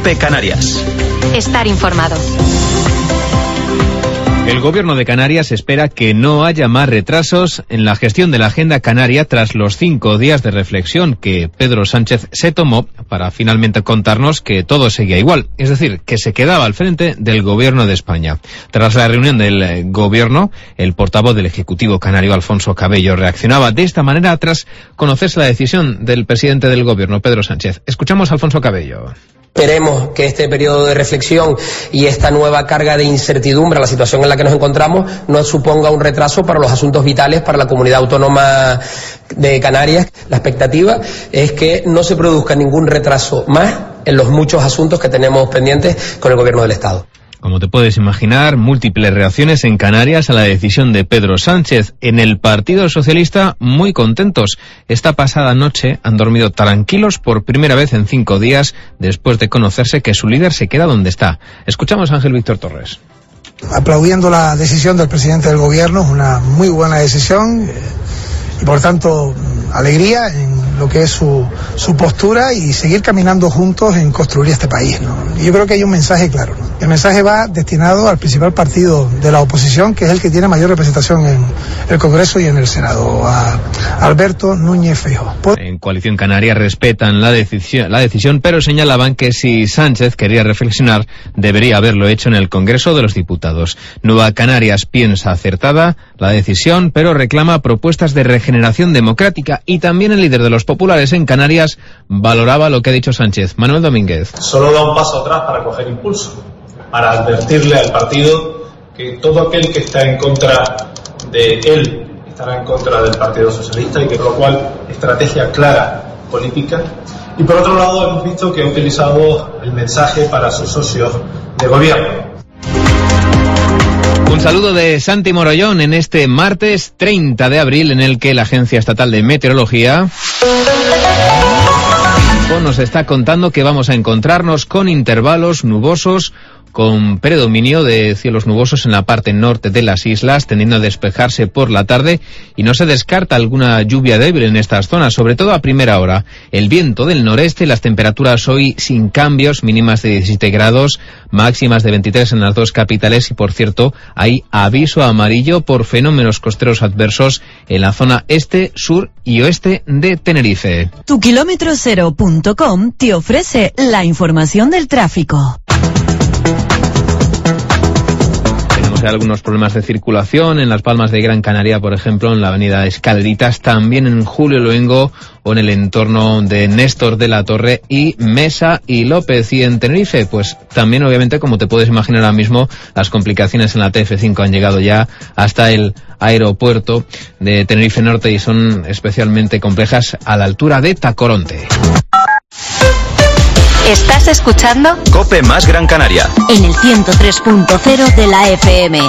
COPE Canarias. Estar informado. El Gobierno de Canarias espera que no haya más retrasos en la gestión de la agenda canaria tras los 5 días de reflexión que Pedro Sánchez se tomó para finalmente contarnos que todo seguía igual, es decir, que se quedaba al frente del Gobierno de España. Tras la reunión del Gobierno, el portavoz del Ejecutivo canario, Alfonso Cabello, reaccionaba de esta manera tras conocerse la decisión del presidente del Gobierno, Pedro Sánchez. Escuchamos a Alfonso Cabello. Esperemos que este periodo de reflexión y esta nueva carga de incertidumbre a la situación en la que nos encontramos no suponga un retraso para los asuntos vitales para la comunidad autónoma de Canarias. La expectativa es que no se produzca ningún retraso más en los muchos asuntos que tenemos pendientes con el Gobierno del Estado. Como te puedes imaginar, múltiples reacciones en Canarias a la decisión de Pedro Sánchez. En el Partido Socialista, muy contentos. Esta pasada noche han dormido tranquilos por primera vez en 5 días, después de conocerse que su líder se queda donde está. Escuchamos a Ángel Víctor Torres. Aplaudiendo la decisión del presidente del Gobierno, es una muy buena decisión y por tanto alegría en lo que es su postura y seguir caminando juntos en construir este país, ¿no? Y yo creo que hay un mensaje claro, ¿no? El mensaje va destinado al principal partido de la oposición, que es el que tiene mayor representación en el Congreso y en el Senado, a Alberto Núñez Feijóo. En Coalición Canaria respetan la decisión, pero señalaban que si Sánchez quería reflexionar, debería haberlo hecho en el Congreso de los Diputados. Nueva Canarias piensa acertada la decisión, pero reclama propuestas de regeneración democrática, y también el líder de los populares en Canarias valoraba lo que ha dicho Sánchez. Manuel Domínguez. Solo da un paso atrás para coger impulso, para advertirle al partido que todo aquel que está en contra de él estará en contra del Partido Socialista, y que por lo cual estrategia clara política. Y por otro lado hemos visto que ha utilizado el mensaje para sus socios de gobierno. Un saludo de Santi Morollón en este martes 30 de abril, en el que la Agencia Estatal de Meteorología nos está contando que vamos a encontrarnos con intervalos nubosos, con predominio de cielos nubosos en la parte norte de las islas, tendiendo a despejarse por la tarde, y no se descarta alguna lluvia débil en estas zonas, sobre todo a primera hora. El viento del noreste, las temperaturas hoy sin cambios, mínimas de 17 grados, máximas de 23 en las dos capitales, y por cierto, hay aviso amarillo por fenómenos costeros adversos en la zona este, sur y oeste de Tenerife. Tukilometrocero.com te ofrece la información del tráfico. Tenemos algunos problemas de circulación en Las Palmas de Gran Canaria, por ejemplo, en la avenida Escaleritas, también en Julio Luengo o en el entorno de Néstor de la Torre y Mesa y López. Y en Tenerife, pues también, obviamente, como te puedes imaginar ahora mismo, las complicaciones en la TF5 han llegado ya hasta el aeropuerto de Tenerife Norte y son especialmente complejas a la altura de Tacoronte. ¿Estás escuchando? COPE más Gran Canaria. En el 103.0 de la FM.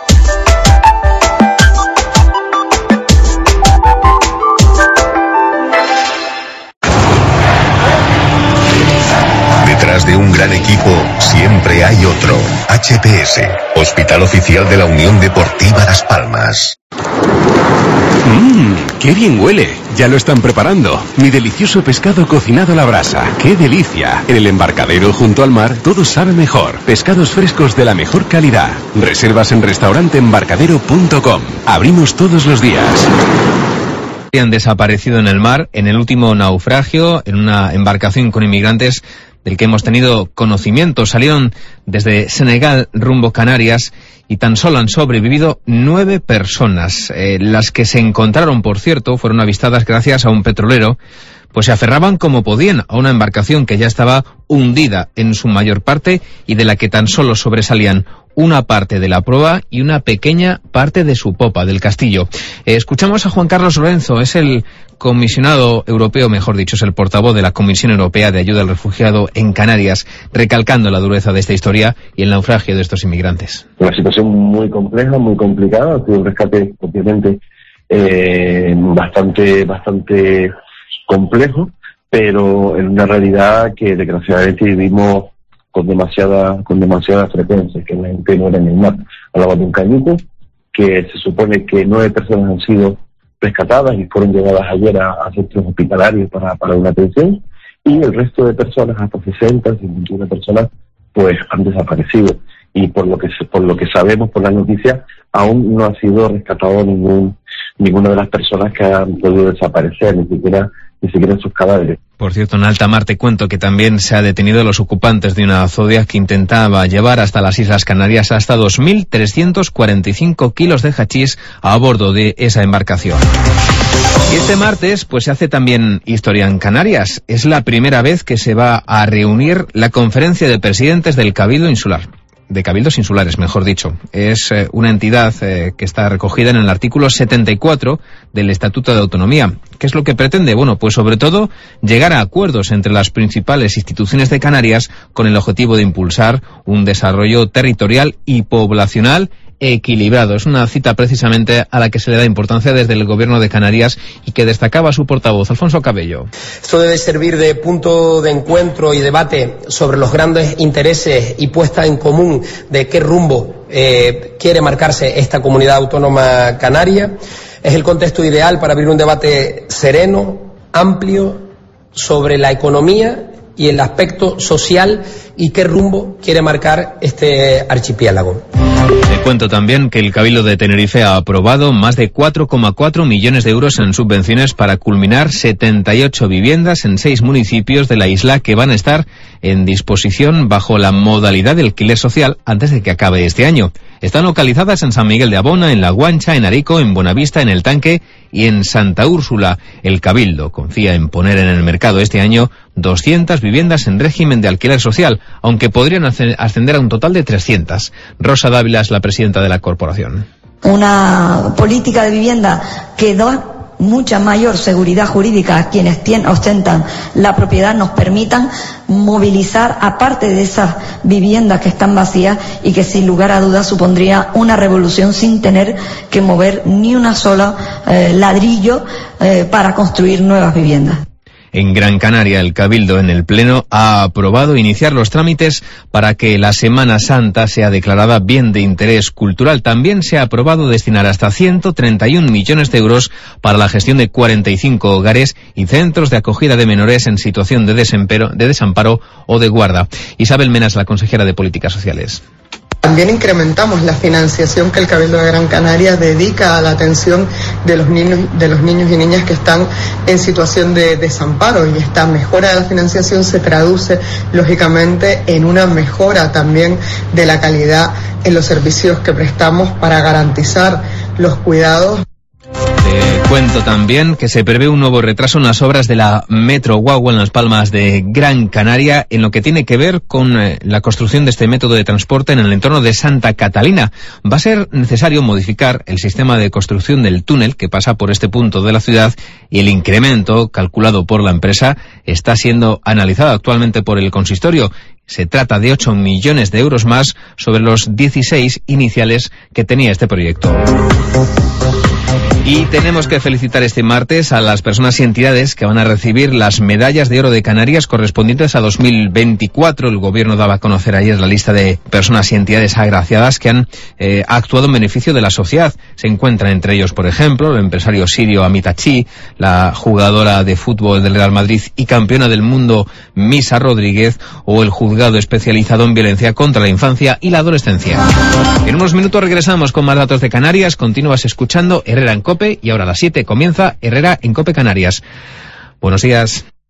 Detrás de un gran equipo siempre hay otro. HPS, Hospital Oficial de la Unión Deportiva Las Palmas. ¡Qué bien huele! Ya lo están preparando. Mi delicioso pescado cocinado a la brasa. ¡Qué delicia! En el embarcadero junto al mar todo sabe mejor. Pescados frescos de la mejor calidad. Reservas en restauranteembarcadero.com. Abrimos todos los días. Han desaparecido en el mar en el último naufragio en una embarcación con inmigrantes del que hemos tenido conocimiento. Salieron desde Senegal rumbo Canarias y tan solo han sobrevivido 9 personas. Las que se encontraron, por cierto, fueron avistadas gracias a un petrolero, pues se aferraban como podían a una embarcación que ya estaba hundida en su mayor parte y de la que tan solo sobresalían una parte de la proa y una pequeña parte de su popa, del castillo. Escuchamos a Juan Carlos Lorenzo, es el comisionado europeo, mejor dicho, es el portavoz de la Comisión Europea de Ayuda al Refugiado en Canarias, recalcando la dureza de esta historia y el naufragio de estos inmigrantes. Una situación muy compleja, muy complicada, ha sido un rescate, obviamente, bastante complejo, pero en una realidad que desgraciadamente vivimos con demasiada frecuencia, que la gente muere en el mar. Hablamos de un cañuco, que se supone que 9 personas han sido rescatadas y fueron llevadas ayer a centros hospitalarios para una atención, y el resto de personas, hasta 60, 51 personas, pues han desaparecido. Y por lo que sabemos por las noticias, aún no ha sido rescatado ninguna de las personas que han podido desaparecer, ni siquiera sus cadáveres. Por cierto, en alta mar te cuento que también se ha detenido a los ocupantes de una Zodiac que intentaba llevar hasta las Islas Canarias hasta 2.345 kilos de hachís a bordo de esa embarcación. Y este martes pues se hace también historia en Canarias. Es la primera vez que se va a reunir la conferencia de presidentes del Cabildo Insular. De cabildos insulares, mejor dicho. Es una entidad que está recogida en el artículo 74 del Estatuto de Autonomía. ¿Qué es lo que pretende? Bueno, pues sobre todo llegar a acuerdos entre las principales instituciones de Canarias con el objetivo de impulsar un desarrollo territorial y poblacional equilibrado. Es una cita precisamente a la que se le da importancia desde el Gobierno de Canarias y que destacaba su portavoz, Alfonso Cabello. Esto debe servir de punto de encuentro y debate sobre los grandes intereses y puesta en común de qué rumbo quiere marcarse esta comunidad autónoma canaria. Es el contexto ideal para abrir un debate sereno, amplio, sobre la economía y el aspecto social y qué rumbo quiere marcar este archipiélago. Te cuento también que el Cabildo de Tenerife ha aprobado más de 4,4 millones de euros en subvenciones para culminar 78 viviendas en 6 municipios de la isla que van a estar en disposición bajo la modalidad de alquiler social antes de que acabe este año. Están localizadas en San Miguel de Abona, en La Guancha, en Arico, en Buenavista, en El Tanque y en Santa Úrsula. El Cabildo confía en poner en el mercado este año 200 viviendas en régimen de alquiler social, aunque podrían ascender a un total de 300. Rosa Dávila es la presidenta de la corporación. Una política de vivienda que da mucha mayor seguridad jurídica a quienes ostentan la propiedad, nos permitan movilizar, aparte de esas viviendas que están vacías y que sin lugar a dudas supondría una revolución sin tener que mover ni una sola ladrillo para construir nuevas viviendas. En Gran Canaria, el Cabildo en el Pleno ha aprobado iniciar los trámites para que la Semana Santa sea declarada bien de interés cultural. También se ha aprobado destinar hasta 131 millones de euros para la gestión de 45 hogares y centros de acogida de menores en situación de desamparo o de guarda. Isabel Mena es la consejera de Políticas Sociales. También incrementamos la financiación que el Cabildo de Gran Canaria dedica a la atención de los niños y niñas que están en situación de desamparo, y esta mejora de la financiación se traduce lógicamente en una mejora también de la calidad en los servicios que prestamos para garantizar los cuidados. Te cuento también que se prevé un nuevo retraso en las obras de la Metro Guagua en Las Palmas de Gran Canaria en lo que tiene que ver con la construcción de este método de transporte en el entorno de Santa Catalina. Va a ser necesario modificar el sistema de construcción del túnel que pasa por este punto de la ciudad, y el incremento calculado por la empresa está siendo analizado actualmente por el consistorio. Se trata de 8 millones de euros más sobre los 16 iniciales que tenía este proyecto. Y tenemos que felicitar este martes a las personas y entidades que van a recibir las medallas de oro de Canarias correspondientes a 2024. El Gobierno daba a conocer ayer la lista de personas y entidades agraciadas que han actuado en beneficio de la sociedad. Se encuentran entre ellos, por ejemplo, el empresario sirio Amitachi, la jugadora de fútbol del Real Madrid y campeona del mundo Misa Rodríguez, o el juzgado especializado en violencia contra la infancia y la adolescencia. En unos minutos regresamos con más datos de Canarias. Continúas escuchando Herrera en COPE, y ahora a las 7 comienza Herrera en COPE Canarias. Buenos días.